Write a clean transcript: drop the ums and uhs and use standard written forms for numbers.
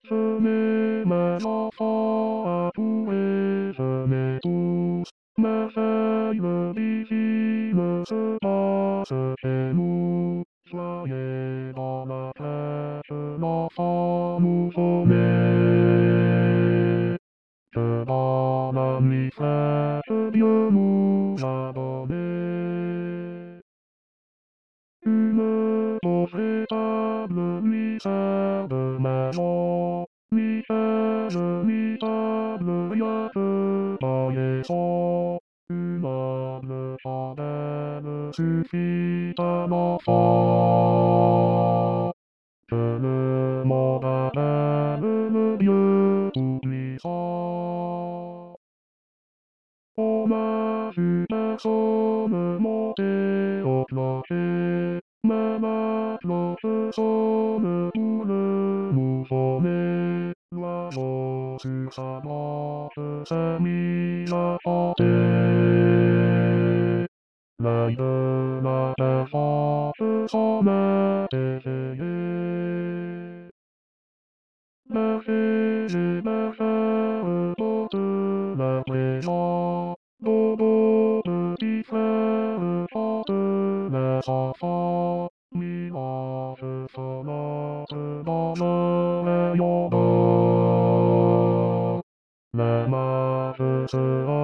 Je mets mes enfants à tous et je mets tous. Merveille, le vigile se passe chez nous. Soyez dans la crèche, l'enfant nouveau-né. Que dans la nuit fraîche, Dieu nous a donné une pauvre étable lui sert de maison. Ni chaise, ni table, rien que paillasson. Une humble chandelle suffit à l'enfant. Que le monde appelle le Dieu tout-puissant. On n'a vu personne monter au clocher, mais la cloche sonne pour le nouveau-né. L'oiseau sur sa branche s'est mis à chanter. L'œil de la servante s'en est éveillé. Bergers et bergères portent leur présent. Dodo, petit frère, chante les enfants. Nuages sonores dans le rayon d'or. Les mages se